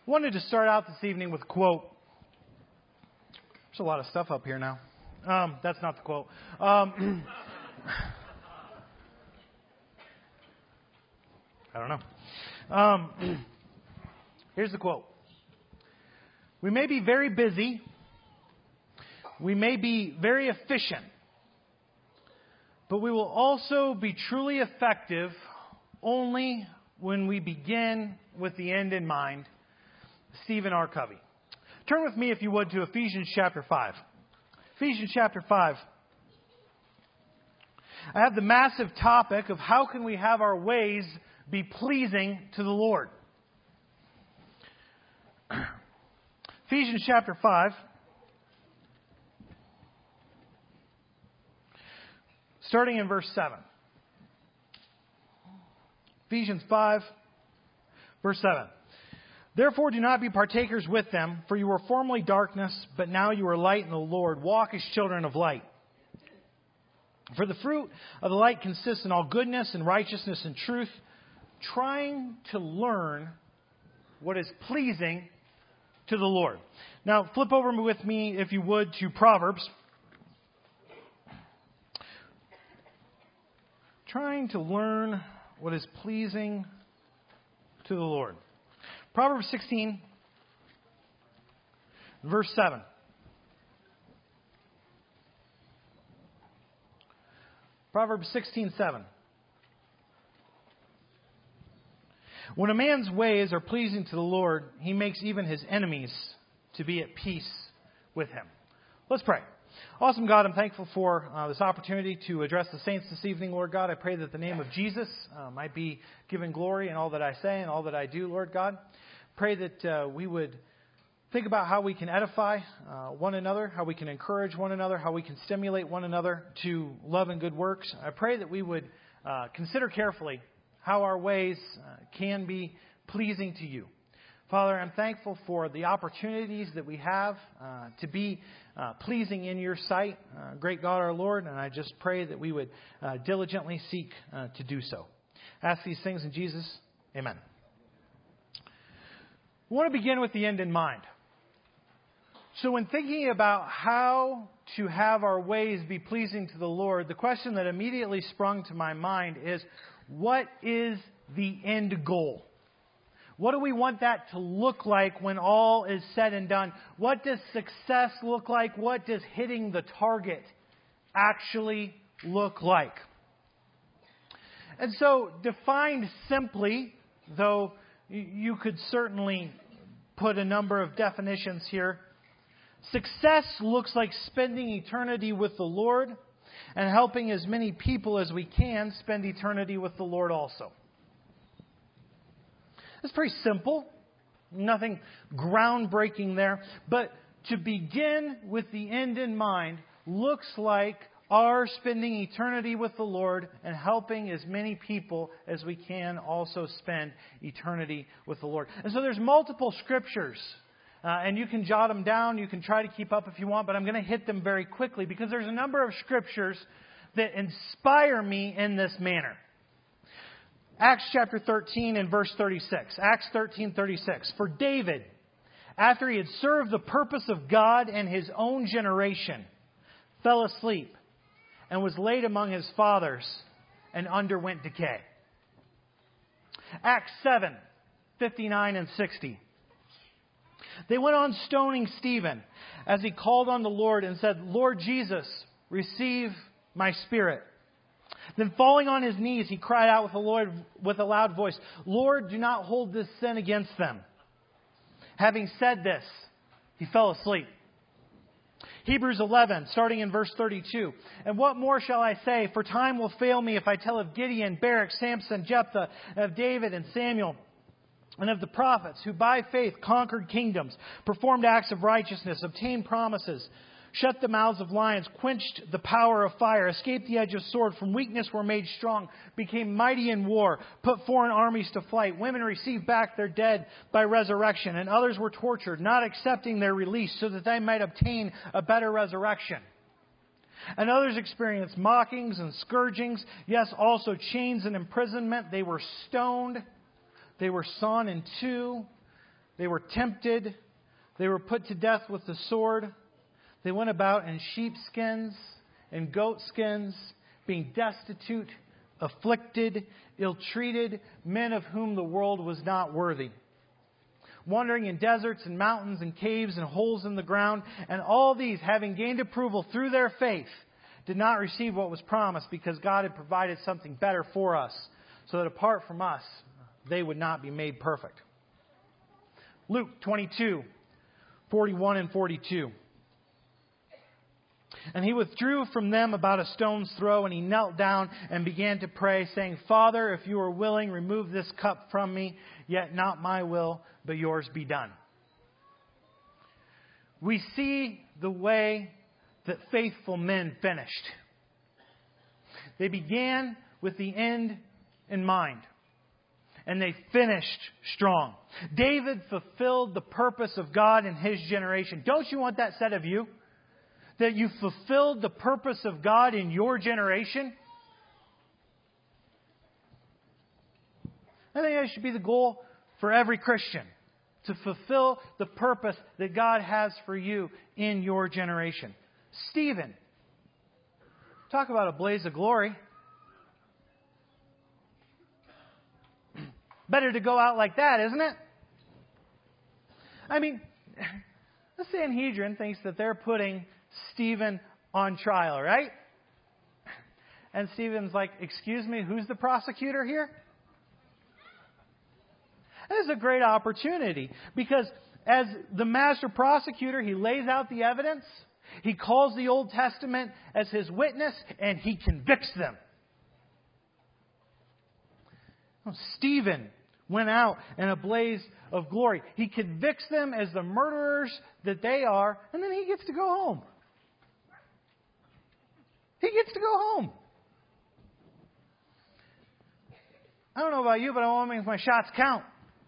Wanted to start out this evening with a quote. There's a lot of stuff up here now. That's not the quote. I don't know. Here's the quote. We may be very busy. We may be very efficient. But we will also be truly effective only when we begin with the end in mind. Stephen R. Covey. Turn with me, if you would, to Ephesians chapter 5. Ephesians chapter 5. I have the massive topic of how can we have our ways be pleasing to the Lord. Ephesians chapter 5. Starting in verse 7. Ephesians 5, verse 7. Therefore do not be partakers with them, for you were formerly darkness, but now you are light in the Lord. Walk as children of light. For the fruit of the light consists in all goodness and righteousness and truth, trying to learn what is pleasing to the Lord. Now flip over with me, if you would, to Proverbs. Trying to learn what is pleasing to the Lord. Proverbs 16, verse 7. Proverbs 16:7. When a man's ways are pleasing to the Lord, he makes even his enemies to be at peace with him. Let's pray. Awesome God, I'm thankful for this opportunity to address the saints this evening, Lord God. I pray that the name of Jesus might be given glory in all that I say and all that I do, Lord God. Pray that we would think about how we can edify one another, how we can encourage one another, how we can stimulate one another to love and good works. I pray that we would consider carefully how our ways can be pleasing to you. Father, I'm thankful for the opportunities that we have to be pleasing in your sight, great God our Lord, and I just pray that we would diligently seek to do so. I ask these things in Jesus. Amen. I want to begin with the end in mind. So when thinking about how to have our ways be pleasing to the Lord, the question that immediately sprung to my mind is, what is the end goal? What do we want that to look like when all is said and done? What does success look like? What does hitting the target actually look like? And so, defined simply, though you could certainly put a number of definitions here, success looks like spending eternity with the Lord and helping as many people as we can spend eternity with the Lord also. It's pretty simple. Nothing groundbreaking there. But to begin with the end in mind looks like our spending eternity with the Lord and helping as many people as we can also spend eternity with the Lord. And so there's multiple scriptures. And you can jot them down. You can try to keep up if you want. But I'm going to hit them very quickly because there's a number of scriptures that inspire me in this manner. Acts chapter 13 and verse 36. Acts 13:36. For David, after he had served the purpose of God and his own generation, fell asleep and was laid among his fathers and underwent decay. Acts 7:59 and 60. They went on stoning Stephen as he called on the Lord and said, Lord Jesus, receive my spirit. Then falling on his knees, he cried out with a loud voice, Lord, do not hold this sin against them. Having said this, he fell asleep. Hebrews 11, starting in verse 32. And what more shall I say? For time will fail me if I tell of Gideon, Barak, Samson, Jephthah, of David and Samuel, and of the prophets who by faith conquered kingdoms, performed acts of righteousness, obtained promises, shut the mouths of lions, quenched the power of fire, escaped the edge of sword, from weakness were made strong, became mighty in war, put foreign armies to flight. Women received back their dead by resurrection, and others were tortured, not accepting their release so that they might obtain a better resurrection. And others experienced mockings and scourgings, yes, also chains and imprisonment. They were stoned. They were sawn in two. They were tempted. They were put to death with the sword. They went about in sheepskins and goatskins, being destitute, afflicted, ill-treated, men of whom the world was not worthy. Wandering in deserts and mountains and caves and holes in the ground, and all these, having gained approval through their faith, did not receive what was promised, because God had provided something better for us, so that apart from us, they would not be made perfect. Luke 22, 41 and 42. And he withdrew from them about a stone's throw, and he knelt down and began to pray, saying, Father, if you are willing, remove this cup from me, yet not my will, but yours be done. We see the way that faithful men finished. They began with the end in mind, and they finished strong. David fulfilled the purpose of God in his generation. Don't you want that said of you? That you fulfilled the purpose of God in your generation? I think that should be the goal for every Christian. To fulfill the purpose that God has for you in your generation. Stephen. Talk about a blaze of glory. Better to go out like that, isn't it? I mean, the Sanhedrin thinks that they're putting Stephen on trial, right? And Stephen's like, excuse me, who's the prosecutor here? This is a great opportunity, because as the master prosecutor, he lays out the evidence, he calls the Old Testament as his witness, and he convicts them. Stephen went out in a blaze of glory. He convicts them as the murderers that they are, and then he gets to go home. He gets to go home. I don't know about you, but I want to make my shots count.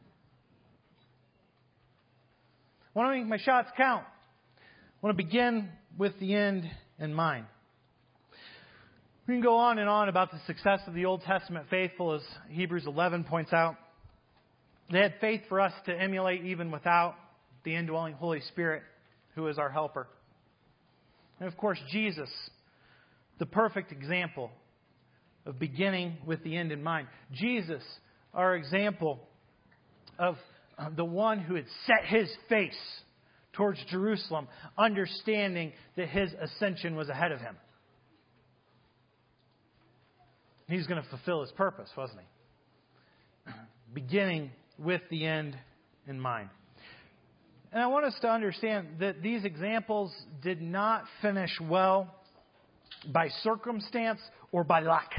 I want to make my shots count. I want to begin with the end in mind. We can go on and on about the success of the Old Testament faithful, as Hebrews 11 points out. They had faith for us to emulate even without the indwelling Holy Spirit, who is our helper. And of course, Jesus, the perfect example of beginning with the end in mind. Jesus, our example of the one who had set his face towards Jerusalem, understanding that his ascension was ahead of him. He's going to fulfill his purpose, wasn't he? Beginning with the end in mind. And I want us to understand that these examples did not finish well by circumstance or by luck.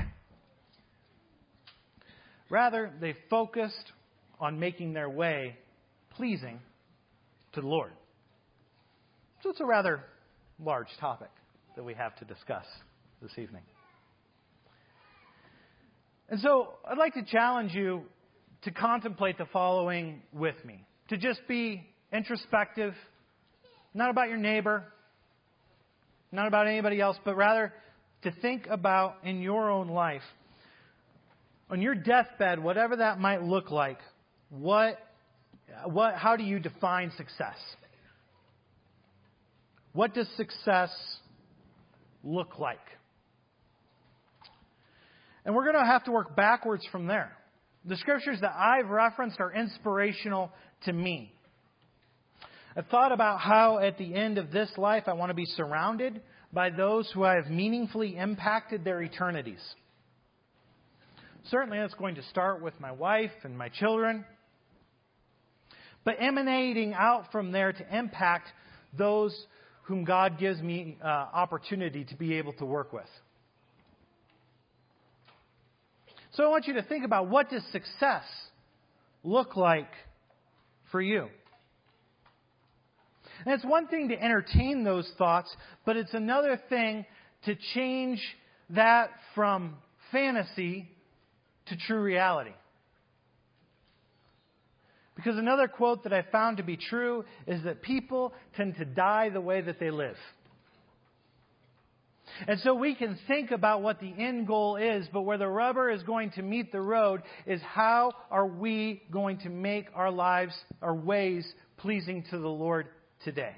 Rather, they focused on making their way pleasing to the Lord. So it's a rather large topic that we have to discuss this evening. And so I'd like to challenge you to contemplate the following with me. To just be introspective, not about your neighbor, not about anybody else, but rather to think about in your own life, on your deathbed, whatever that might look like, how do you define success? What does success look like? And we're going to have to work backwards from there. The scriptures that I've referenced are inspirational to me. I've thought about how at the end of this life I want to be surrounded by those who I have meaningfully impacted their eternities. Certainly that's going to start with my wife and my children, but emanating out from there to impact those whom God gives me opportunity to be able to work with. So I want you to think about, what does success look like for you? And it's one thing to entertain those thoughts, but it's another thing to change that from fantasy to true reality. Because another quote that I found to be true is that people tend to die the way that they live. And so we can think about what the end goal is, but where the rubber is going to meet the road is how are we going to make our lives, our ways, pleasing to the Lord today.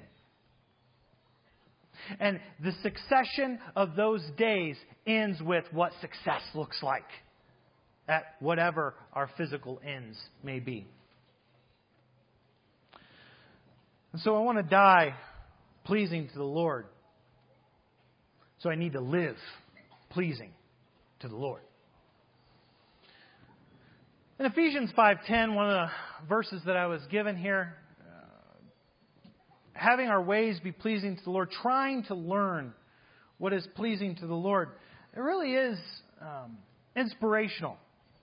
And the succession of those days ends with what success looks like at whatever our physical ends may be. And so I want to die pleasing to the Lord. So I need to live pleasing to the Lord. In Ephesians 5:10, one of the verses that I was given here, having our ways be pleasing to the Lord, trying to learn what is pleasing to the Lord, it really is inspirational.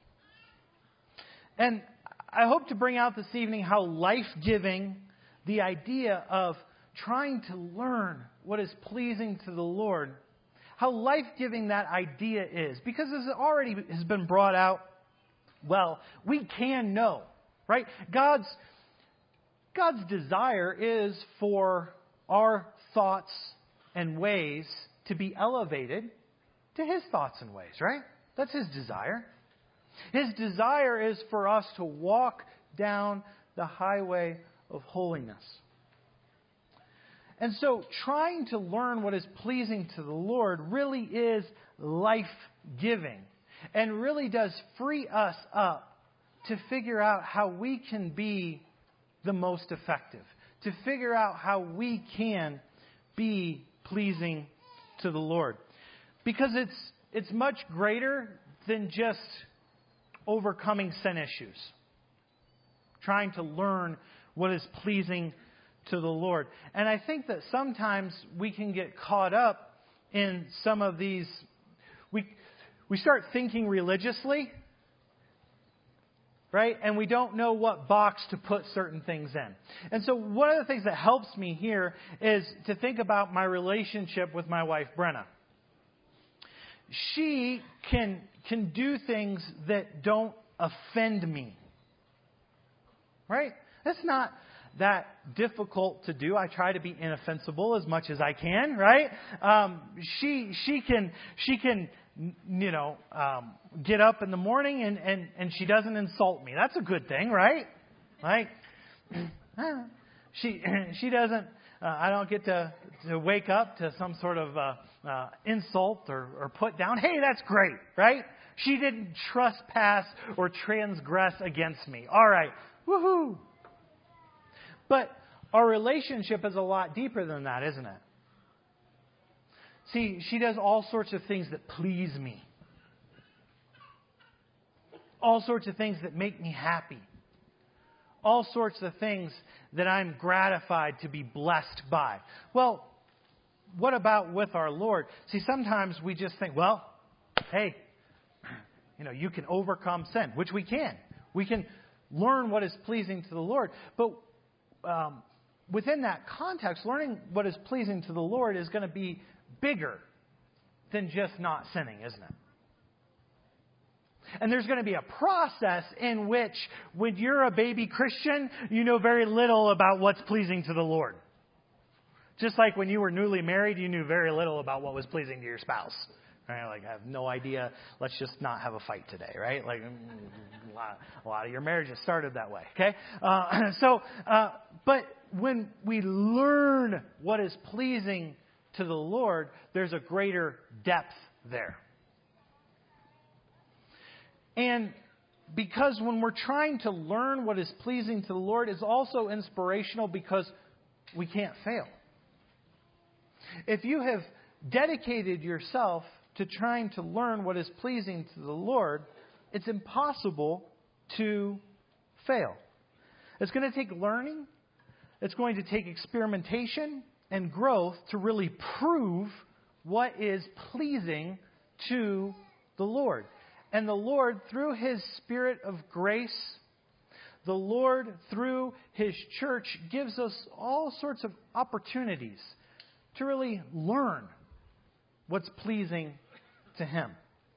And I hope to bring out this evening how life-giving the idea of trying to learn what is pleasing to the Lord, how life-giving that idea is. Because as it already has been brought out, well, we can know, right? God's desire is for our thoughts and ways to be elevated to His thoughts and ways, right? That's His desire. His desire is for us to walk down the highway of holiness. And so trying to learn what is pleasing to the Lord really is life-giving and really does free us up to figure out how we can be the most effective, to figure out how we can be pleasing to the Lord. Because it's much greater than just overcoming sin issues. Trying to learn what is pleasing to the Lord. And I think that sometimes we can get caught up in some of these. We start thinking religiously, right? And we don't know what box to put certain things in. And so one of the things that helps me here is to think about my relationship with my wife, Brenna. She can do things that don't offend me. Right? That's not that difficult to do. I try to be inoffensible as much as I can, right? She can get up in the morning and she doesn't insult me. That's a good thing, right? Like she doesn't. I don't get to wake up to some sort of insult or put down. Hey, that's great, right? She didn't trespass or transgress against me. All right, woohoo! But our relationship is a lot deeper than that, isn't it? See, she does all sorts of things that please me. All sorts of things that make me happy. All sorts of things that I'm gratified to be blessed by. Well, what about with our Lord? See, sometimes we just think, well, hey, you can overcome sin, which we can. We can learn what is pleasing to the Lord. But within that context, learning what is pleasing to the Lord is going to be bigger than just not sinning, isn't it? And there's going to be a process in which, when you're a baby Christian, you know very little about what's pleasing to the Lord. Just like when you were newly married, you knew very little about what was pleasing to your spouse. Right? Like, I have no idea. Let's just not have a fight today, right? Like, a lot of your marriages started that way, okay? But when we learn what is pleasing to the Lord, there's a greater depth there. And because when we're trying to learn what is pleasing to the Lord, it's also inspirational because we can't fail. If you have dedicated yourself to trying to learn what is pleasing to the Lord, it's impossible to fail. It's going to take learning. It's going to take experimentation and growth to really prove what is pleasing to the Lord. And the Lord, through His Spirit of grace, the Lord, through His church, gives us all sorts of opportunities to really learn what's pleasing to Him.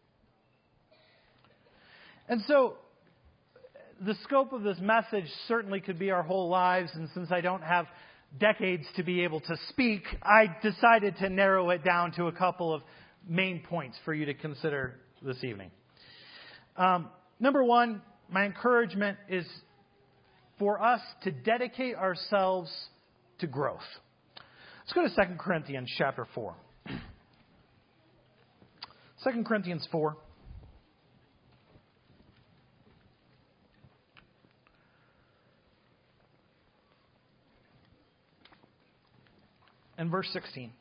And so, the scope of this message certainly could be our whole lives, and since I don't have decades to be able to speak, I decided to narrow it down to a couple of main points for you to consider this evening. Number one, my encouragement is for us to dedicate ourselves to growth. Let's go to 2 Corinthians chapter 4. 2 Corinthians 4. And verse 16.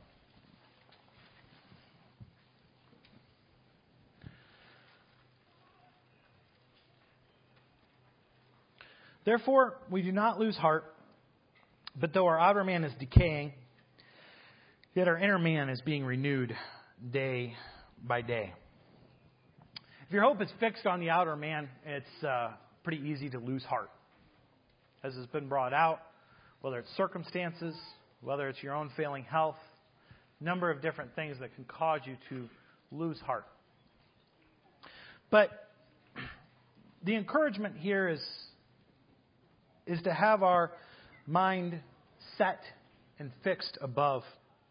Therefore, we do not lose heart, but though our outer man is decaying, yet our inner man is being renewed day by day. If your hope is fixed on the outer man, it's pretty easy to lose heart. As has been brought out, whether it's circumstances, whether it's your own failing health, number of different things that can cause you to lose heart. But the encouragement here is to have our mind set and fixed above.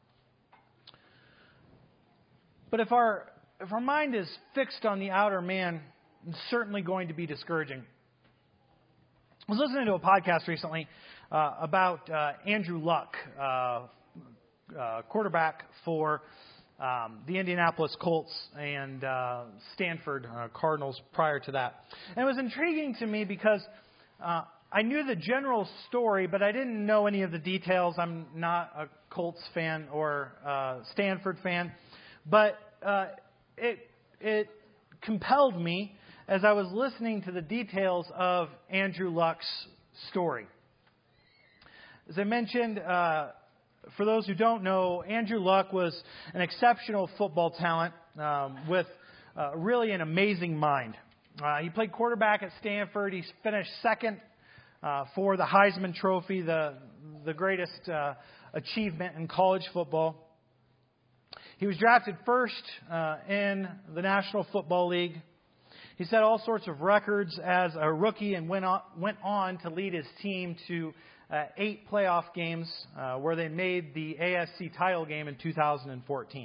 But if our mind is fixed on the outer man, it's certainly going to be discouraging. I was listening to a podcast recently about Andrew Luck, quarterback for the Indianapolis Colts and Stanford Cardinals prior to that. And it was intriguing to me because I knew the general story, but I didn't know any of the details. I'm not a Colts fan or Stanford fan. But it compelled me as I was listening to the details of Andrew Luck's story. As I mentioned, for those who don't know, Andrew Luck was an exceptional football talent with really an amazing mind. He played quarterback at Stanford. He finished second for the Heisman Trophy, the greatest achievement in college football. He was drafted first in the National Football League. He set all sorts of records as a rookie and went on to lead his team to 8 playoff games where they made the AFC title game in 2014.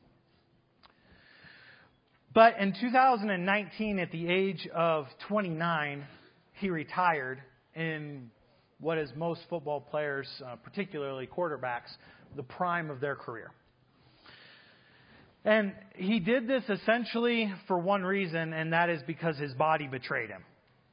But in 2019, at the age of 29, he retired in what is most football players, particularly quarterbacks, the prime of their career. And he did this essentially for one reason, and that is because his body betrayed him.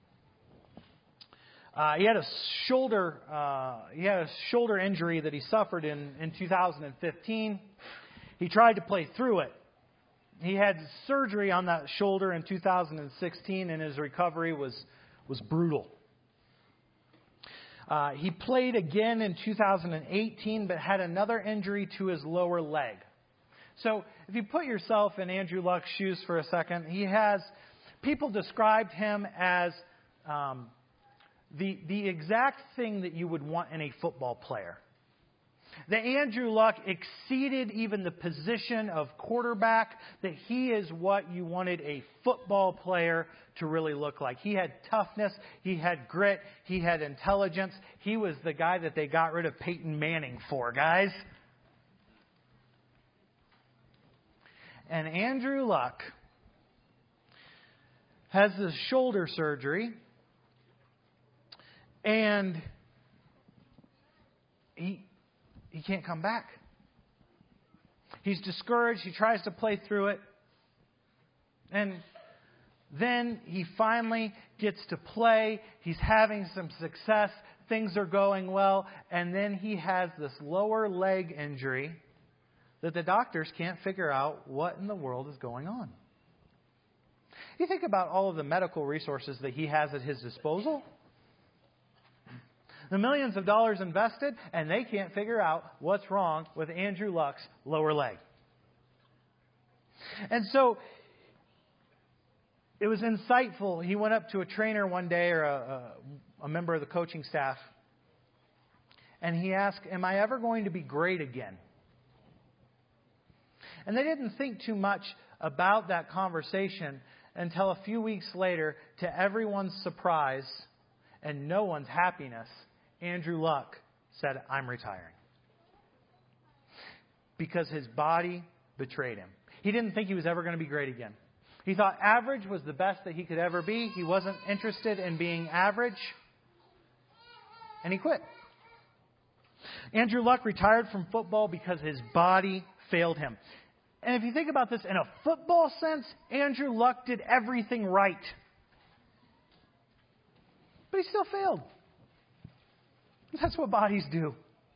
He had a shoulder injury that he suffered in 2015. He tried to play through it. He had surgery on that shoulder in 2016, and his recovery was brutal. He played again in 2018, but had another injury to his lower leg. So if you put yourself in Andrew Luck's shoes for a second, people described him as the exact thing that you would want in a football player. That Andrew Luck exceeded even the position of quarterback, that he is what you wanted a football player to really look like. He had toughness, he had grit, he had intelligence. He was the guy that they got rid of Peyton Manning for, guys. And Andrew Luck has this shoulder surgery, and he can't come back. He's discouraged. He tries to play through it. And then he finally gets to play. He's having some success. Things are going well. And then he has this lower leg injury that the doctors can't figure out what in the world is going on. You think about all of the medical resources that he has at his disposal. The millions of dollars invested, and they can't figure out what's wrong with Andrew Luck's lower leg. And so it was insightful. He went up to a trainer one day, or a member of the coaching staff, and he asked, "Am I ever going to be great again?" And they didn't think too much about that conversation until a few weeks later, to everyone's surprise and no one's happiness, Andrew Luck said, I'm retiring. Because his body betrayed him. He didn't think he was ever going to be great again. He thought average was the best that he could ever be. He wasn't interested in being average. And he quit. Andrew Luck retired from football because his body failed him. And if you think about this in a football sense, Andrew Luck did everything right. But he still failed. That's what bodies do.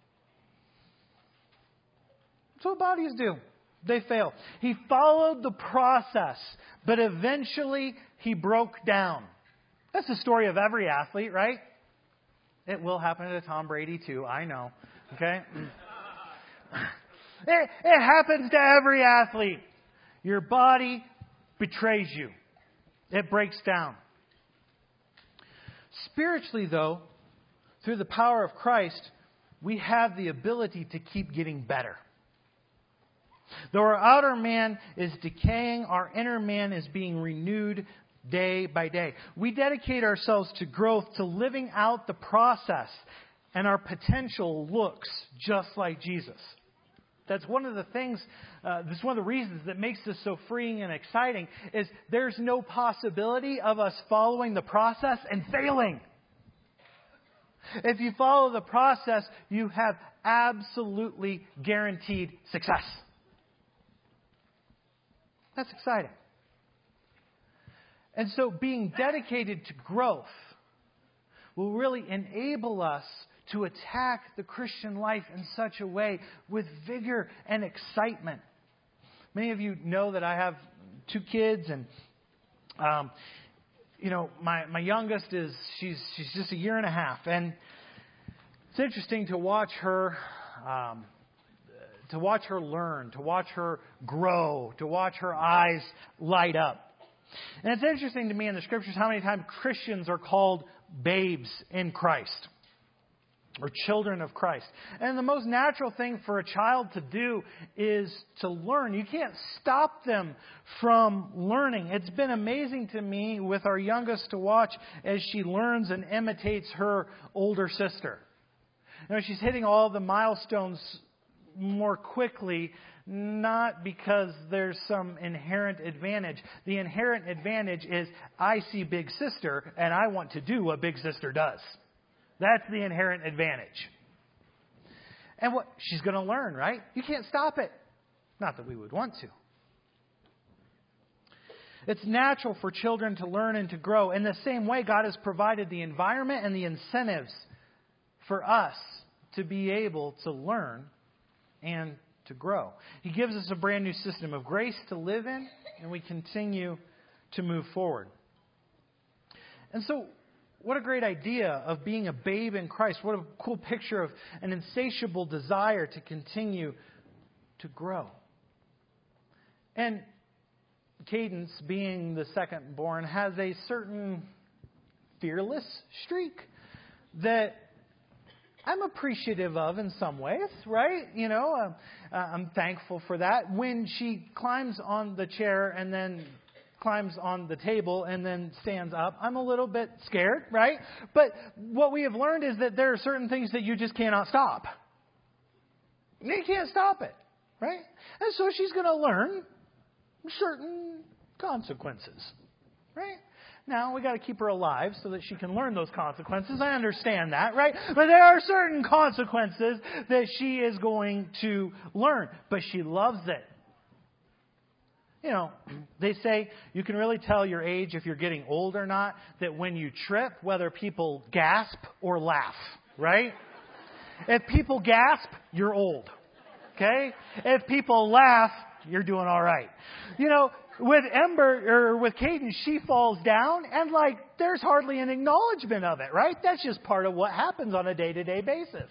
That's what bodies do. They fail. He followed the process, but eventually he broke down. That's the story of every athlete, right? It will happen to Tom Brady too, I know. Okay? It happens to every athlete. Your body betrays you. It breaks down. Spiritually, though, through the power of Christ, we have the ability to keep getting better. Though our outer man is decaying, our inner man is being renewed day by day. We dedicate ourselves to growth, to living out the process, and our potential looks just like Jesus. That's one of the things, that's one of the reasons that makes this so freeing and exciting, is there's no possibility of us following the process and failing. If you follow the process, you have absolutely guaranteed success. That's exciting. And so being dedicated to growth will really enable us to attack the Christian life in such a way with vigor and excitement. Many of you know that I have 2 kids, and my youngest she's just a year and a half, and it's interesting to watch her. To watch her learn, to watch her grow, to watch her eyes light up. And it's interesting to me in the Scriptures how many times Christians are called babes in Christ or children of Christ. And the most natural thing for a child to do is to learn. You can't stop them from learning. It's been amazing to me with our youngest to watch as she learns and imitates her older sister. She's hitting all the milestones more quickly, not because there's some inherent advantage. The inherent advantage is I see big sister and I want to do what big sister does. That's the inherent advantage. And what she's going to learn, right? You can't stop it. Not that we would want to. It's natural for children to learn and to grow. In the same way, God has provided the environment and the incentives for us to be able to learn and to grow. He gives us a brand new system of grace to live in, and we continue to move forward. And so, what a great idea of being a babe in Christ. What a cool picture of an insatiable desire to continue to grow. And Cadence, being the second born, has a certain fearless streak that I'm appreciative of in some ways, right? I'm thankful for that. When she climbs on the chair and then climbs on the table and then stands up, I'm a little bit scared, right? But what we have learned is that there are certain things that you just cannot stop. You can't stop it, right? And so she's going to learn certain consequences, right? Now, we got to keep her alive so that she can learn those consequences. I understand that, right? But there are certain consequences that she is going to learn. But she loves it. They say you can really tell your age if you're getting old or not, that when you trip, whether people gasp or laugh, right? If people gasp, you're old. Okay? If people laugh, you're doing all right. With Ember, or with Cadence, she falls down and there's hardly an acknowledgement of it, right? That's just part of what happens on a day-to-day basis.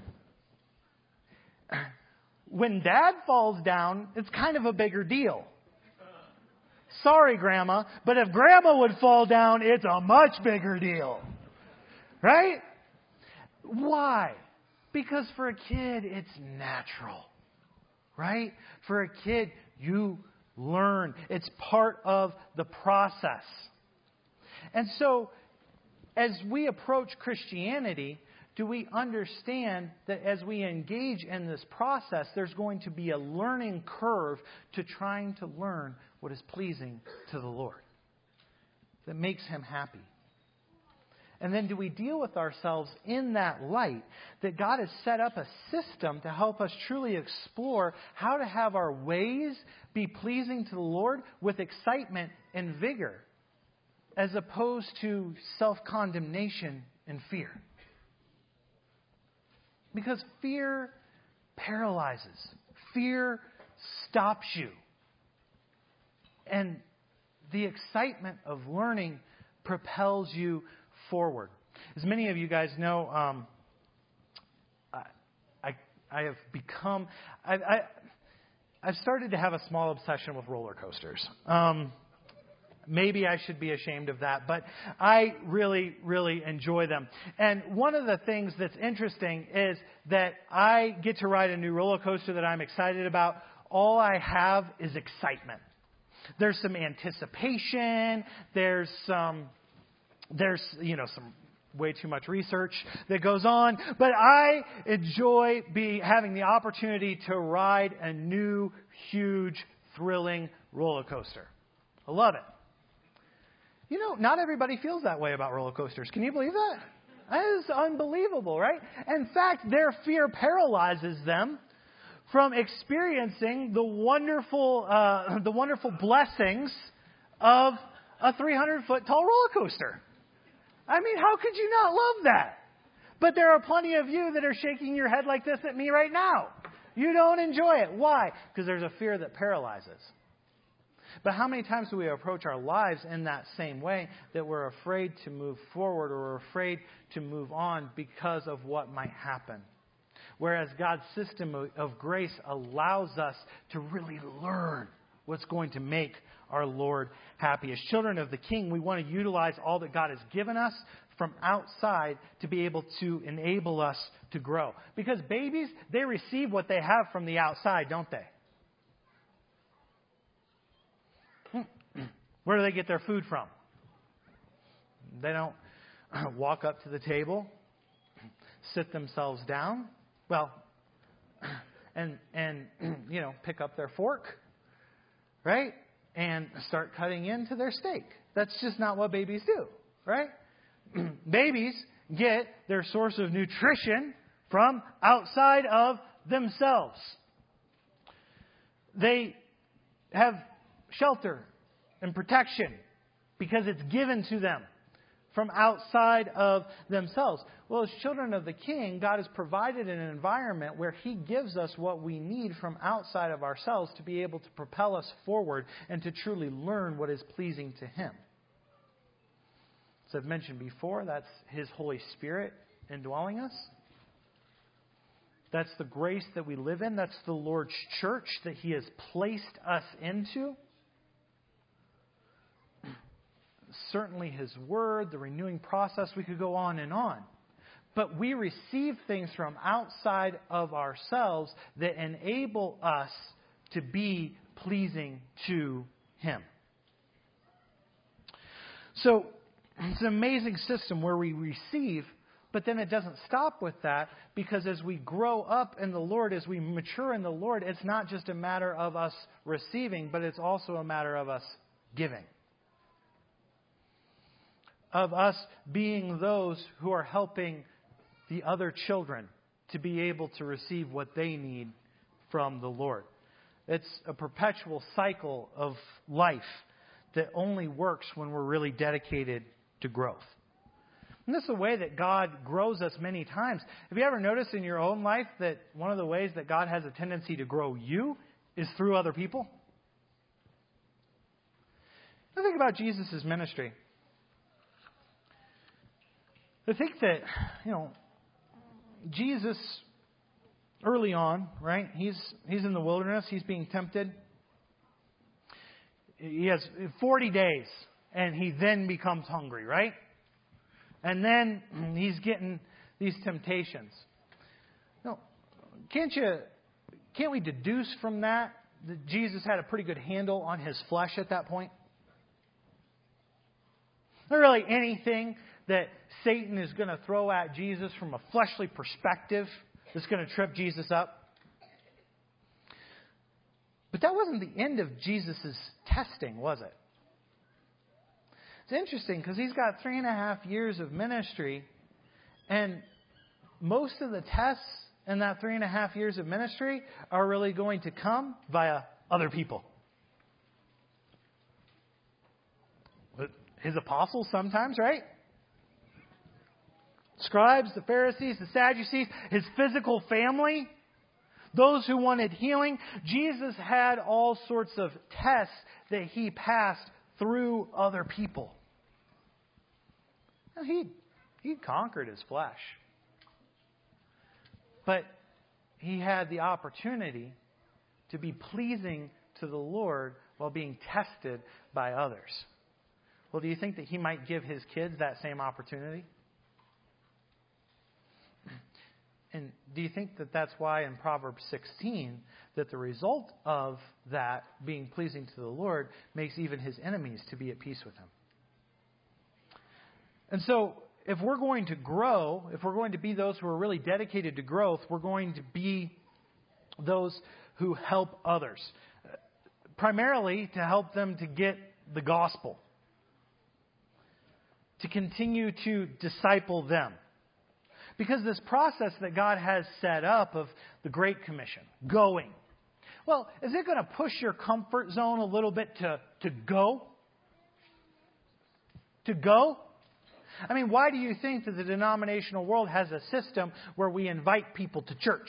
When Dad falls down, it's kind of a bigger deal. Sorry, Grandma, but if Grandma would fall down, it's a much bigger deal. Right? Why? Because for a kid, it's natural. Right? For a kid, you learn. It's part of the process. And so, as we approach Christianity, do we understand that as we engage in this process, there's going to be a learning curve to trying to learn what is pleasing to the Lord, that makes Him happy? And then do we deal with ourselves in that light, that God has set up a system to help us truly explore how to have our ways be pleasing to the Lord with excitement and vigor, as opposed to self-condemnation and fear? Because fear paralyzes. Fear stops you. And the excitement of learning propels you forward. As many of you guys know, I have become... I've started to have a small obsession with roller coasters. Maybe I should be ashamed of that, but I really, really enjoy them. And one of the things that's interesting is that I get to ride a new roller coaster that I'm excited about. All I have is excitement. There's some anticipation. There's some way too much research that goes on. But I enjoy having the opportunity to ride a new, huge, thrilling roller coaster. I love it. Not everybody feels that way about roller coasters. Can you believe that? That is unbelievable, right? In fact, their fear paralyzes them from experiencing the wonderful blessings of a 300-foot tall roller coaster. I mean, how could you not love that? But there are plenty of you that are shaking your head like this at me right now. You don't enjoy it. Why? Because there's a fear that paralyzes. But how many times do we approach our lives in that same way, that we're afraid to move forward or we're afraid to move on because of what might happen? Whereas God's system of grace allows us to really learn what's going to make our Lord happy. As children of the King, we want to utilize all that God has given us from outside to be able to enable us to grow. Because babies, they receive what they have from the outside, don't they? Where do they get their food from? They don't walk up to the table, sit themselves down, and pick up their fork, right? And start cutting into their steak. That's just not what babies do, right? Babies get their source of nutrition from outside of themselves. They have shelter and protection because it's given to them from outside of themselves. Well, as children of the King, God has provided an environment where He gives us what we need from outside of ourselves to be able to propel us forward and to truly learn what is pleasing to Him. As I've mentioned before, that's His Holy Spirit indwelling us. That's the grace that we live in. That's the Lord's church that He has placed us into. Certainly His Word, the renewing process, we could go on and on. But we receive things from outside of ourselves that enable us to be pleasing to Him. So it's an amazing system where we receive, but then it doesn't stop with that, because as we grow up in the Lord, as we mature in the Lord, it's not just a matter of us receiving, but it's also a matter of us giving. Of us being those who are helping the other children to be able to receive what they need from the Lord. It's a perpetual cycle of life that only works when we're really dedicated to growth. And this is a way that God grows us many times. Have you ever noticed in your own life that one of the ways that God has a tendency to grow you is through other people? Now think about Jesus' ministry. I think that, Jesus, early on, right? He's in the wilderness. He's being tempted. He has 40 days, and he then becomes hungry, right? And then he's getting these temptations. Can't we deduce from that Jesus had a pretty good handle on his flesh at that point? Not really anything that Satan is going to throw at Jesus from a fleshly perspective that's going to trip Jesus up. But that wasn't the end of Jesus' testing, was it? It's interesting because he's got 3.5 years of ministry, and most of the tests in that 3.5 years of ministry are really going to come via other people. His apostles sometimes, right? Scribes, the Pharisees, the Sadducees, his physical family, those who wanted healing. Jesus had all sorts of tests that he passed through other people. Now, he conquered his flesh. But he had the opportunity to be pleasing to the Lord while being tested by others. Well, do you think that he might give his kids that same opportunity? And do you think that that's why in Proverbs 16 that the result of that being pleasing to the Lord makes even his enemies to be at peace with him? And so if we're going to grow, if we're going to be those who are really dedicated to growth, we're going to be those who help others. Primarily to help them to get the gospel. To continue to disciple them. Because this process that God has set up of the Great Commission, going, well, is it going to push your comfort zone a little bit to go? To go? I mean, why do you think that the denominational world has a system where we invite people to church?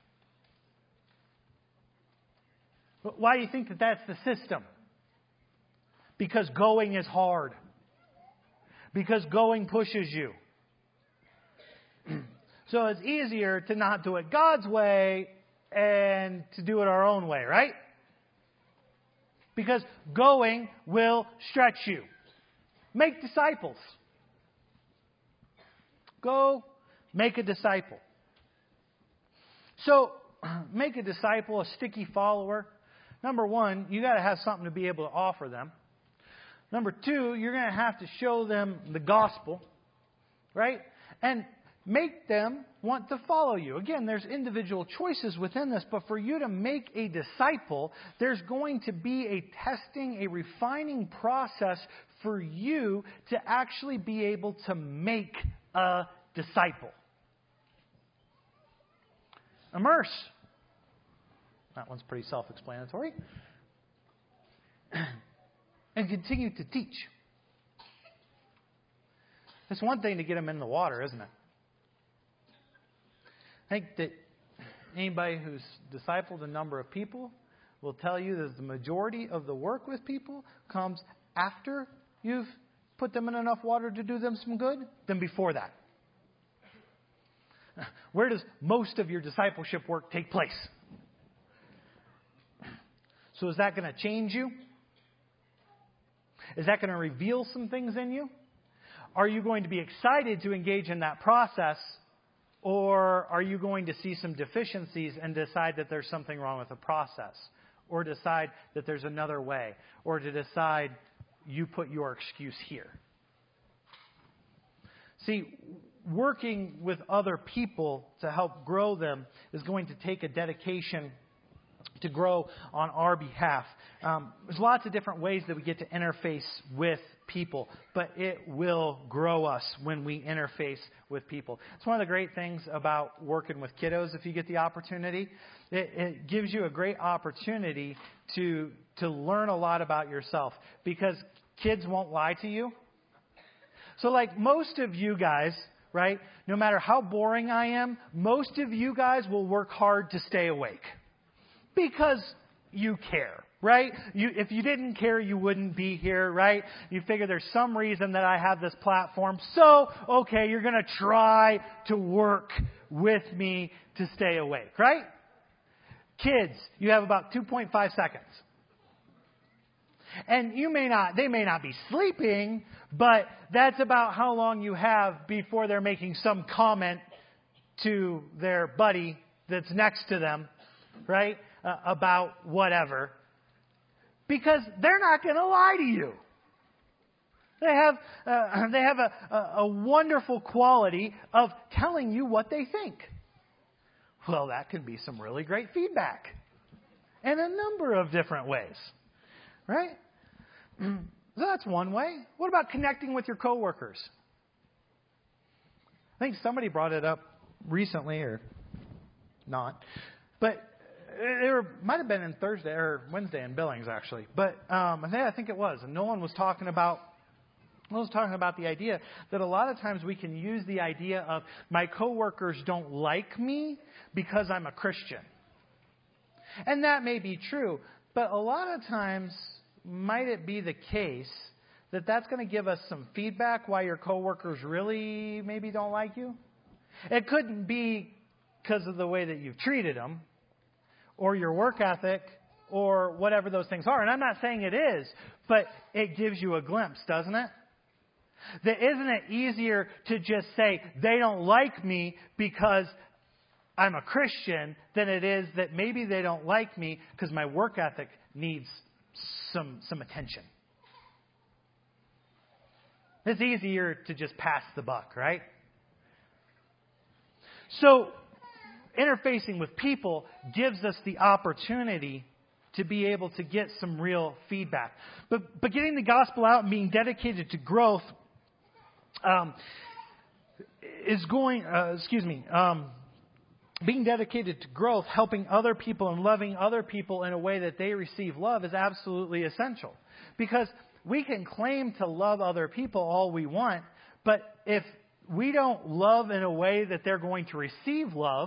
Why do you think that that's the system? Because going is hard. Because going pushes you. So it's easier to not do it God's way and to do it our own way, right? Because going will stretch you. Make disciples. Go make a disciple. So, make a disciple, a sticky follower. Number one, you got to have something to be able to offer them. Number two, you're going to have to show them the gospel, right? And make them want to follow you. Again, there's individual choices within this, but for you to make a disciple, there's going to be a testing, a refining process for you to actually be able to make a disciple. Immerse. That one's pretty self-explanatory. And continue to teach. It's one thing to get them in the water, isn't it? I think that anybody who's discipled a number of people will tell you that the majority of the work with people comes after you've put them in enough water to do them some good than before that. Where does most of your discipleship work take place? So is that going to change you? Is that going to reveal some things in you? Are you going to be excited to engage in that process? Or are you going to see some deficiencies and decide that there's something wrong with the process? Or decide that there's another way? Or to decide you put your excuse here? See, working with other people to help grow them is going to take a dedication to grow on our behalf. There's lots of different ways that we get to interface with people, but it will grow us when we interface with people. It's one of the great things about working with kiddos if you get the opportunity. It gives you a great opportunity to learn a lot about yourself because kids won't lie to you. So like most of you guys, right, no matter how boring I am, most of you guys will work hard to stay awake. Because you care, right? If you didn't care, you wouldn't be here, right? You figure there's some reason that I have this platform. So, okay, you're going to try to work with me to stay awake, right? Kids, you have about 2.5 seconds. And they may not be sleeping, but that's about how long you have before they're making some comment to their buddy that's next to them, right? About whatever. Because they're not going to lie to you. They have a wonderful quality of telling you what they think. Well, that can be some really great feedback in a number of different ways, right? So that's one way. What about connecting with your coworkers? I think somebody brought it up recently, or not, but it might have been in Thursday or Wednesday in Billings, actually. But I think it was, and Nolan was talking about the idea that a lot of times we can use the idea of my coworkers don't like me because I'm a Christian. And that may be true, but a lot of times might it be the case that that's going to give us some feedback why your coworkers really maybe don't like you? It couldn't be because of the way that you've treated them or your work ethic or whatever those things are. And I'm not saying it is, but it gives you a glimpse, doesn't it? That isn't it easier to just say they don't like me because I'm a Christian than it is that maybe they don't like me because my work ethic needs some attention. It's easier to just pass the buck, right? So, interfacing with people gives us the opportunity to be able to get some real feedback. But getting the gospel out and being dedicated to growth being dedicated to growth, helping other people and loving other people in a way that they receive love is absolutely essential. Because we can claim to love other people all we want, but if we don't love in a way that they're going to receive love,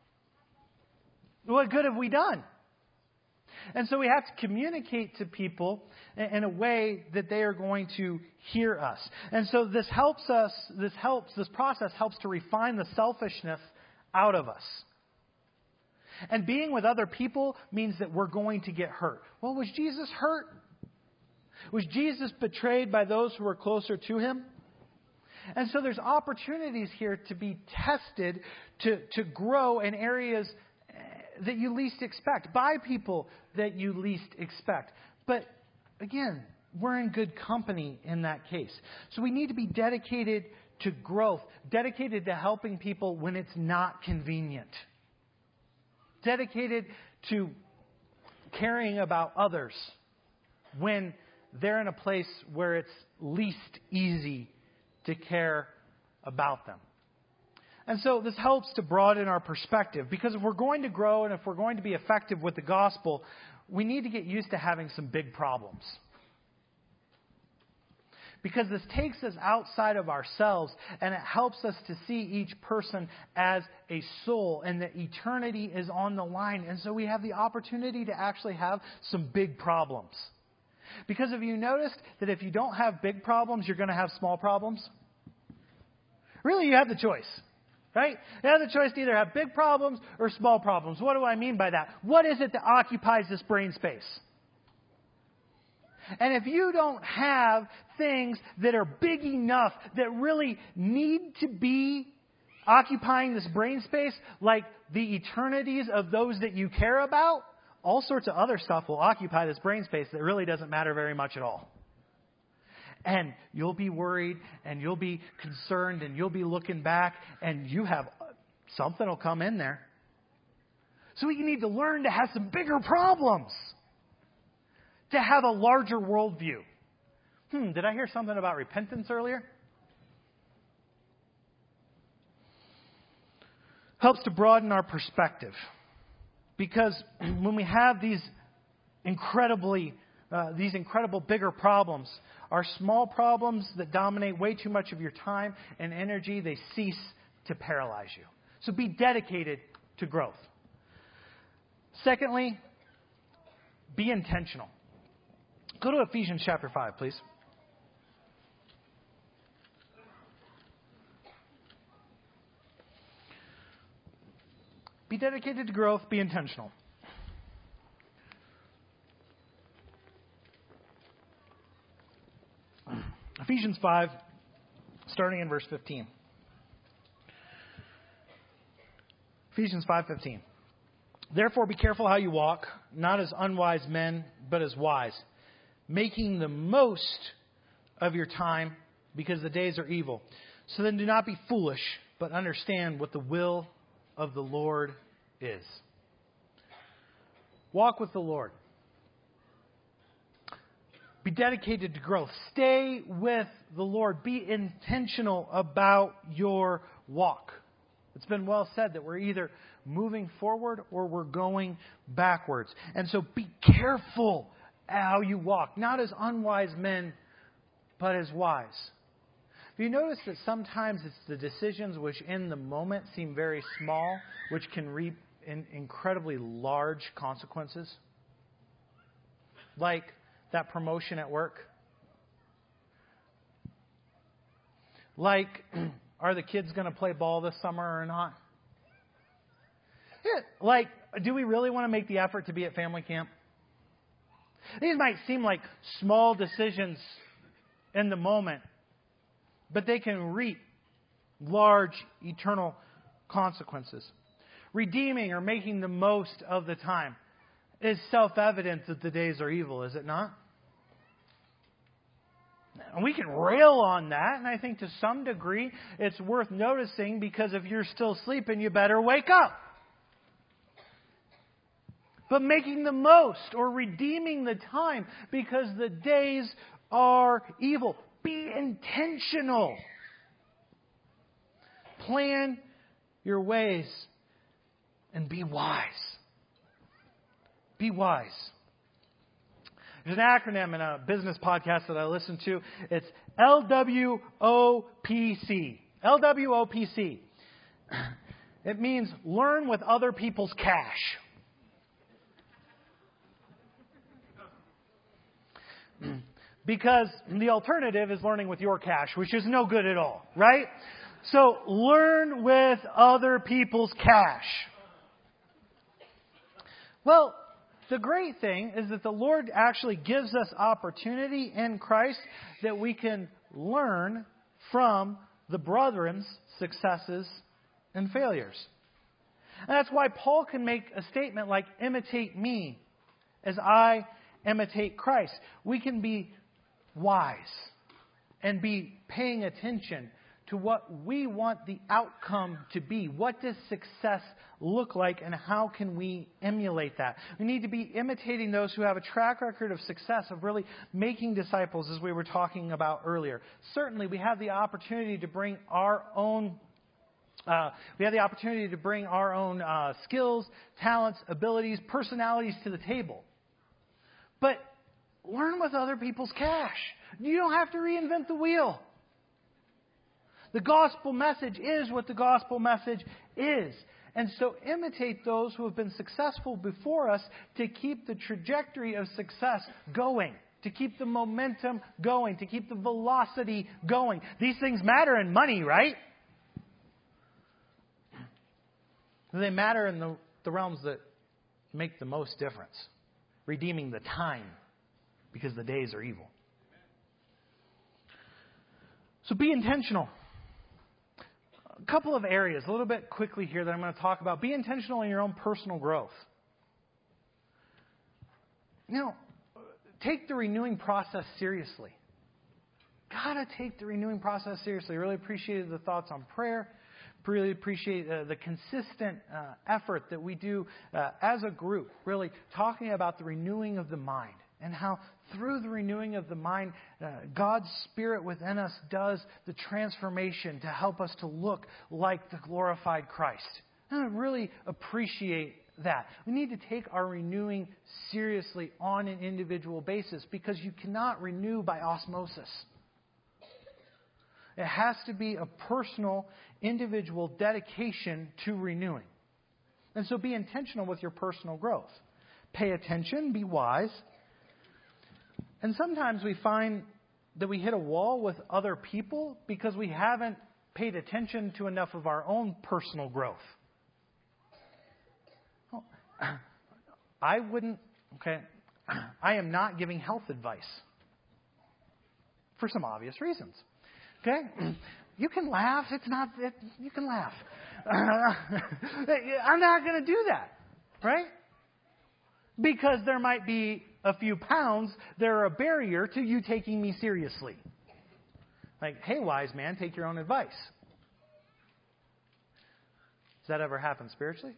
what good have we done? And so we have to communicate to people in a way that they are going to hear us. And so this process helps to refine the selfishness out of us. And being with other people means that we're going to get hurt. Well, was Jesus hurt? Was Jesus betrayed by those who were closer to him? And so there's opportunities here to be tested, to grow in areas that you least expect, by people that you least expect. But again, we're in good company in that case. So we need to be dedicated to growth, dedicated to helping people when it's not convenient, dedicated to caring about others when they're in a place where it's least easy to care about them. And so this helps to broaden our perspective, because if we're going to grow and if we're going to be effective with the gospel, we need to get used to having some big problems. Because this takes us outside of ourselves and it helps us to see each person as a soul and that eternity is on the line. And so we have the opportunity to actually have some big problems. Because have you noticed that if you don't have big problems, you're going to have small problems? Really, you have the choice. Right? You have the choice to either have big problems or small problems. What do I mean by that? What is it that occupies this brain space? And if you don't have things that are big enough that really need to be occupying this brain space, like the eternities of those that you care about, all sorts of other stuff will occupy this brain space that really doesn't matter very much at all. And you'll be worried, and you'll be concerned, and you'll be looking back, and you have something will come in there. So we need to learn to have some bigger problems, to have a larger worldview. Did I hear something about repentance earlier? Helps to broaden our perspective. Because when we have these incredible bigger problems, our small problems that dominate way too much of your time and energy, they cease to paralyze you. So be dedicated to growth. Secondly, be intentional. Go to Ephesians chapter 5, please. Be dedicated to growth, be intentional. Ephesians 5, starting in verse 15. Ephesians 5:15. Therefore be careful how you walk, not as unwise men, but as wise, making the most of your time, because the days are evil. So then do not be foolish, but understand what the will of the Lord is. Walk with the Lord. Be dedicated to growth. Stay with the Lord. Be intentional about your walk. It's been well said that we're either moving forward or we're going backwards. And so be careful how you walk. Not as unwise men, but as wise. Have you noticed that sometimes it's the decisions which in the moment seem very small, which can reap incredibly large consequences? Like that promotion at work? Like, are the kids going to play ball this summer or not? Yeah, like, do we really want to make the effort to be at family camp? These might seem like small decisions in the moment, but they can reap large eternal consequences. Redeeming or making the most of the time is self-evident that the days are evil, is it not? And we can rail on that, and I think to some degree it's worth noticing, because if you're still sleeping, you better wake up. But making the most or redeeming the time, because the days are evil. Be intentional. Plan your ways and be wise. Be wise. There's an acronym in a business podcast that I listen to. It's LWOPC. LWOPC. It means learn with other people's cash. Because the alternative is learning with your cash, which is no good at all, right? So learn with other people's cash. Well, the great thing is that the Lord actually gives us opportunity in Christ that we can learn from the brethren's successes and failures. And that's why Paul can make a statement like, imitate me as I imitate Christ. We can be wise and be paying attention to what we want the outcome to be. What does success look like, and how can we emulate that? We need to be imitating those who have a track record of success, of really making disciples, as we were talking about earlier. Certainly, we have the opportunity to bring our own skills, talents, abilities, personalities to the table. But learn with other people's cash. You don't have to reinvent the wheel. The gospel message is what the gospel message is. And so imitate those who have been successful before us to keep the trajectory of success going, to keep the momentum going, to keep the velocity going. These things matter in money, right? They matter in the realms that make the most difference. Redeeming the time, because the days are evil. So be intentional. A couple of areas, a little bit quickly here, that I'm going to talk about. Be intentional in your own personal growth. Take the renewing process seriously. Gotta take the renewing process seriously. Really appreciated the thoughts on prayer. Really appreciate the consistent effort that we do as a group, really talking about the renewing of the mind, and how through the renewing of the mind, God's Spirit within us does the transformation to help us to look like the glorified Christ. And I really appreciate that. We need to take our renewing seriously on an individual basis, because you cannot renew by osmosis. It has to be a personal, individual dedication to renewing. And so be intentional with your personal growth. Pay attention, be wise. And sometimes we find that we hit a wall with other people because we haven't paid attention to enough of our own personal growth. I am not giving health advice for some obvious reasons. Okay? You can laugh. You can laugh. I'm not going to do that. Right? Because there might be a few pounds that are a barrier to you taking me seriously. Like, hey, wise man, take your own advice. Does that ever happen spiritually?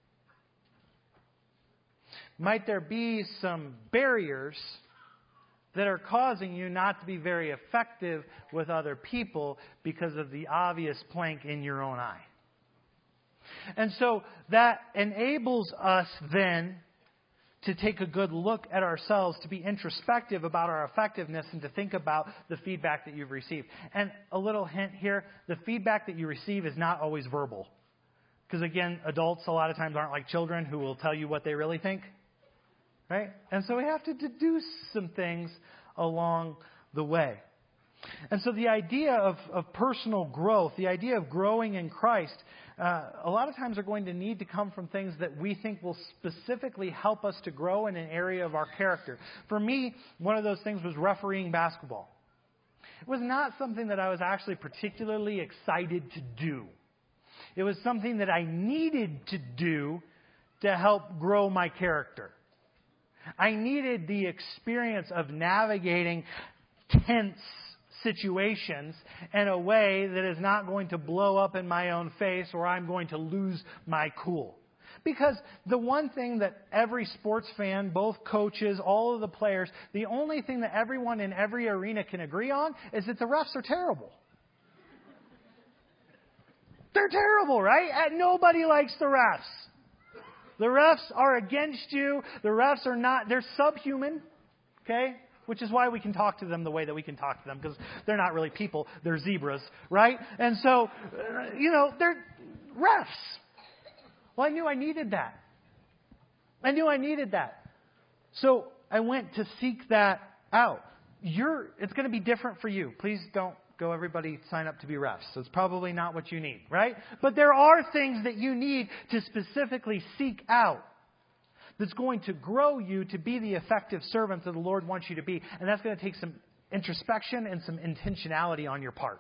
Might there be some barriers that are causing you not to be very effective with other people because of the obvious plank in your own eye? And so that enables us then to take a good look at ourselves, to be introspective about our effectiveness, and to think about the feedback that you've received. And a little hint here, the feedback that you receive is not always verbal. Because again, adults a lot of times aren't like children who will tell you what they really think. Right? And so we have to deduce some things along the way. And so the idea of personal growth, the idea of growing in Christ, a lot of times are going to need to come from things that we think will specifically help us to grow in an area of our character. For me, one of those things was refereeing basketball. It was not something that I was actually particularly excited to do. It was something that I needed to do to help grow my character. I needed the experience of navigating tense situations in a way that is not going to blow up in my own face or I'm going to lose my cool. Because the one thing that every sports fan, both coaches, all of the players, the only thing that everyone in every arena can agree on is that the refs are terrible. They're terrible, right? Nobody likes the refs. The refs are against you. The refs are not, they're subhuman, okay? Which is why we can talk to them the way that we can talk to them, because they're not really people. They're zebras, right? And so, they're refs. Well, I knew I needed that. So I went to seek that out. It's going to be different for you. Please don't go everybody sign up to be refs. So it's probably not what you need, right? But there are things that you need to specifically seek out that's going to grow you to be the effective servant that the Lord wants you to be. And that's going to take some introspection and some intentionality on your part.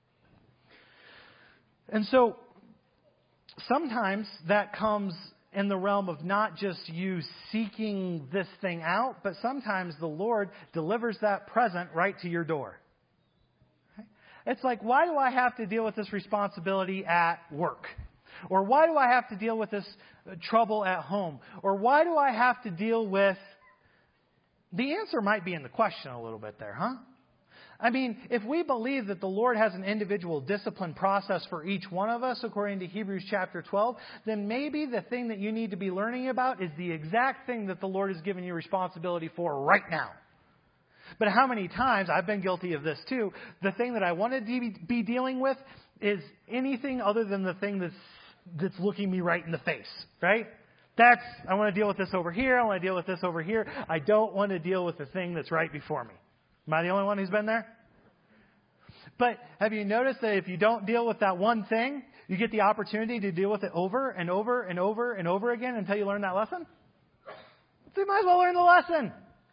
And so sometimes that comes in the realm of not just you seeking this thing out, but sometimes the Lord delivers that present right to your door. It's like, why do I have to deal with this responsibility at work? Or why do I have to deal with this trouble at home? Or why do I have to deal with... The answer might be in the question a little bit there, huh? I mean, if we believe that the Lord has an individual discipline process for each one of us, according to Hebrews chapter 12, then maybe the thing that you need to be learning about is the exact thing that the Lord has given you responsibility for right now. But how many times, I've been guilty of this too, the thing that I wanted to be dealing with is anything other than the thing that's looking me right in the face, right? I want to deal with this over here, I want to deal with this over here. I don't want to deal with the thing that's right before me. Am I the only one who's been there? But have you noticed that if you don't deal with that one thing, you get the opportunity to deal with it over and over and over and over again until you learn that lesson? So you might as well learn the lesson.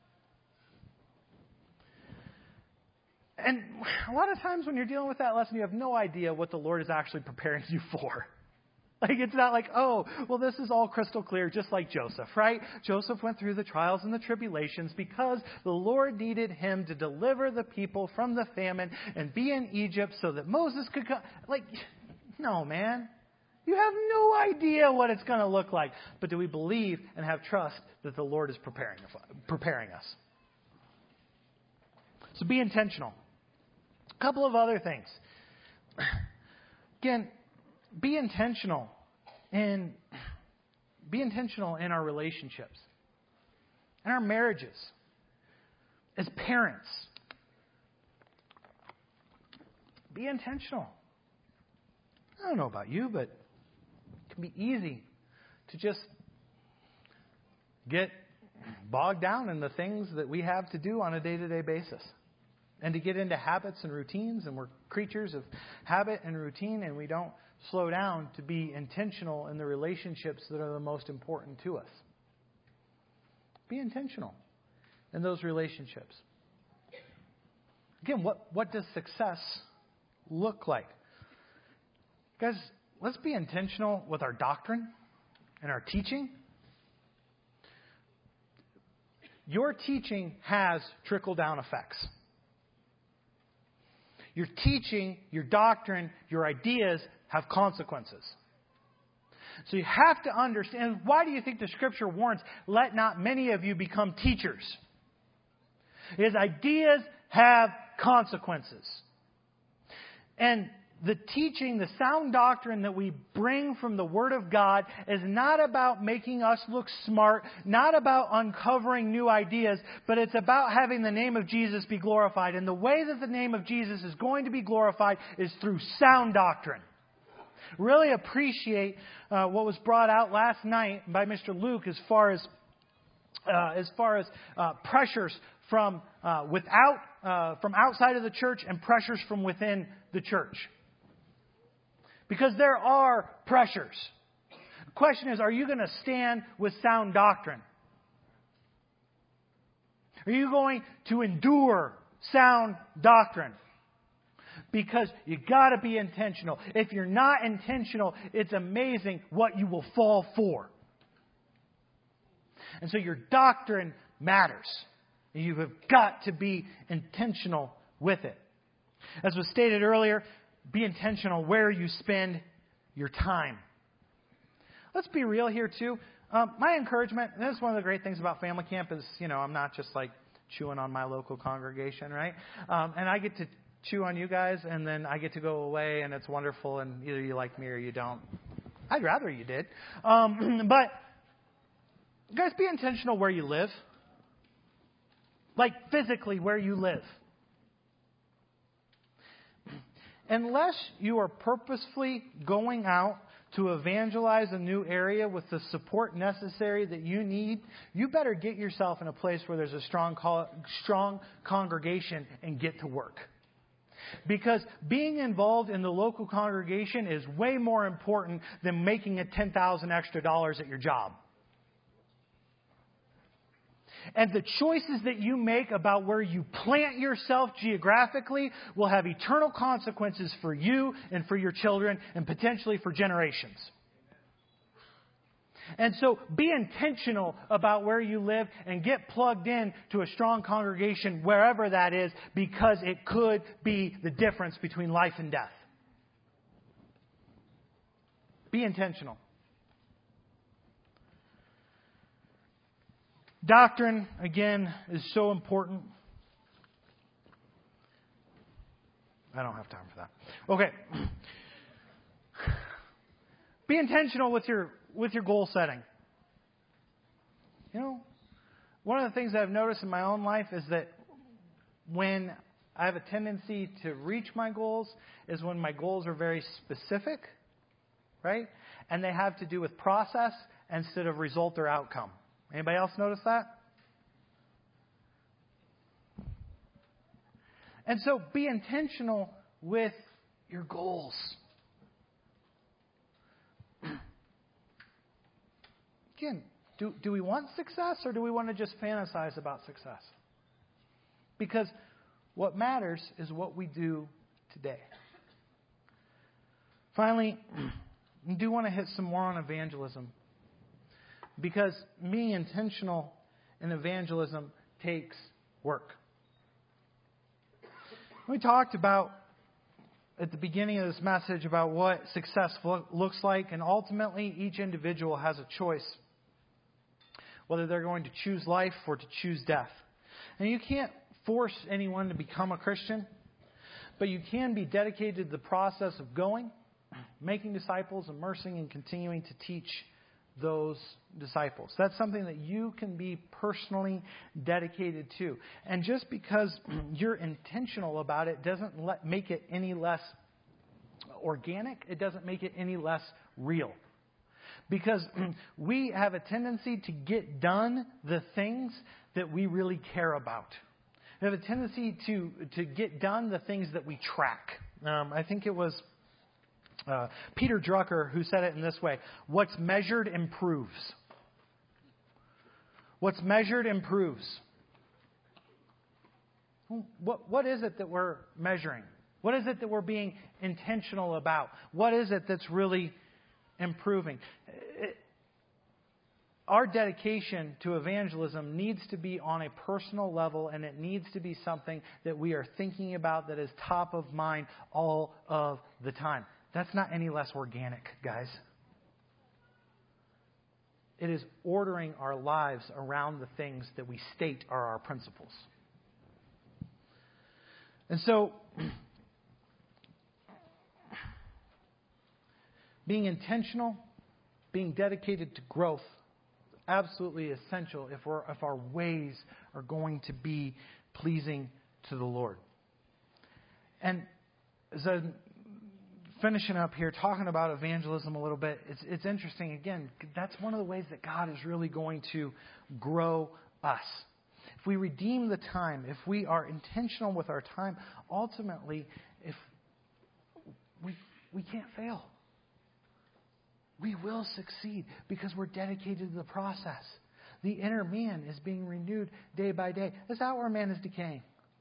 And a lot of times when you're dealing with that lesson, you have no idea what the Lord is actually preparing you for. Like, it's not like, oh, well, this is all crystal clear, just like Joseph, right? Joseph went through the trials and the tribulations because the Lord needed him to deliver the people from the famine and be in Egypt so that Moses could come. Like, no, man. You have no idea what it's going to look like. But do we believe and have trust that the Lord is preparing us? So be intentional. A couple of other things. Again, be intentional in our relationships, in our marriages, as parents. Be intentional. I don't know about you, but it can be easy to just get bogged down in the things that we have to do on a day-to-day basis. And to get into habits and routines, and we're creatures of habit and routine, and we don't slow down to be intentional in the relationships that are the most important to us. Be intentional in those relationships. Again, what does success look like? Guys, let's be intentional with our doctrine and our teaching. Your teaching has trickle-down effects. Your teaching, your doctrine, your ideas have consequences. So you have to understand. Why do you think the Scripture warns, let not many of you become teachers? His ideas have consequences. And the teaching, the sound doctrine that we bring from the Word of God is not about making us look smart, not about uncovering new ideas, but it's about having the name of Jesus be glorified. And the way that the name of Jesus is going to be glorified is through sound doctrine. Really appreciate what was brought out last night by Mr. Luke as far as pressures from outside of the church and pressures from within the church. Because there are pressures. The question is, are you going to stand with sound doctrine? Are you going to endure sound doctrine? Because you got to be intentional. If you're not intentional, it's amazing what you will fall for. And so your doctrine matters. You have got to be intentional with it. As was stated earlier, be intentional where you spend your time. Let's be real here too. My encouragement, and this is one of the great things about family camp is, I'm not just like chewing on my local congregation, right? And I get to chew on you guys, and then I get to go away, and it's wonderful, and either you like me or you don't. I'd rather you did. But, guys, be intentional where you live. Like physically where you live. Unless you are purposefully going out to evangelize a new area with the support necessary that you need, you better get yourself in a place where there's a strong congregation and get to work. Because being involved in the local congregation is way more important than making a $10,000 extra at your job. And the choices that you make about where you plant yourself geographically will have eternal consequences for you and for your children and potentially for generations. And so be intentional about where you live and get plugged in to a strong congregation wherever that is, because it could be the difference between life and death. Be intentional. Doctrine, again, is so important. I don't have time for that. Okay. Be intentional with your goal setting. One of the things I've noticed in my own life is that when I have a tendency to reach my goals is when my goals are very specific, right? And they have to do with process instead of result or outcome. Anybody else notice that? And so be intentional with your goals. Again, do we want success or do we want to just fantasize about success? Because what matters is what we do today. Finally, I do want to hit some more on evangelism. Because being intentional in evangelism takes work. We talked about at the beginning of this message about what success looks like, and ultimately each individual has a choice whether they're going to choose life or to choose death. And you can't force anyone to become a Christian, but you can be dedicated to the process of going, making disciples, immersing, and continuing to teach those disciples. That's something that you can be personally dedicated to. And just because you're intentional about it doesn't make it any less organic. It doesn't make it any less real. Because we have a tendency to get done the things that we really care about. We have a tendency to get done the things that we track. I think it was Peter Drucker who said it in this way: what's measured improves. What's measured improves. What is it that we're measuring? What is it that we're being intentional about? What is it that's really improving? our dedication to evangelism needs to be on a personal level, and it needs to be something that we are thinking about, that is top of mind all of the time. That's not any less organic, guys. It is ordering our lives around the things that we state are our principles. And so, being intentional, being dedicated to growth, absolutely essential if our ways are going to be pleasing to the Lord. And as I'm finishing up here, talking about evangelism a little bit, it's interesting. Again, that's one of the ways that God is really going to grow us. If we redeem the time, if we are intentional with our time, ultimately, if we can't fail. We will succeed because we're dedicated to the process. The inner man is being renewed day by day. This outward man is decaying.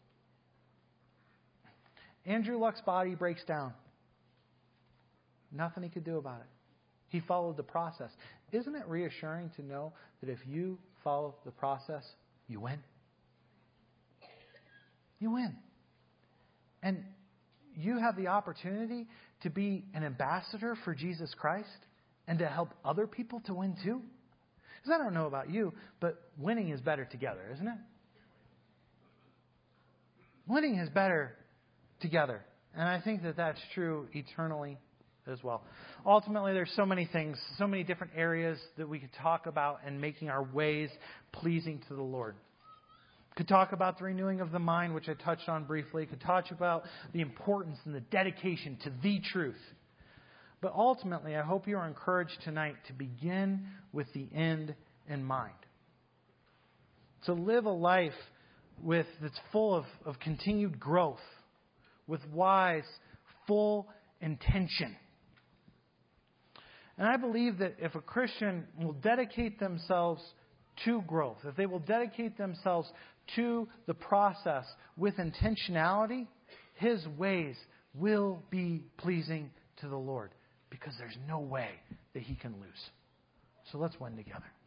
Andrew Luck's body breaks down. Nothing he could do about it. He followed the process. Isn't it reassuring to know that if you follow the process, you win? You win. And you have the opportunity to be an ambassador for Jesus Christ and to help other people to win too. Because I don't know about you, but winning is better together, isn't it? Winning is better together. And I think that that's true eternally as well. Ultimately, there's so many things, so many different areas that we could talk about in making our ways pleasing to the Lord. Could talk about the renewing of the mind, which I touched on briefly. Could talk about the importance and the dedication to the truth. But ultimately, I hope you are encouraged tonight to begin with the end in mind. To live a life that's full of continued growth, with wise, full intention. And I believe that if a Christian will dedicate themselves to growth, if they will dedicate themselves to the process with intentionality, his ways will be pleasing to the Lord, because there's no way that he can lose. So let's win together.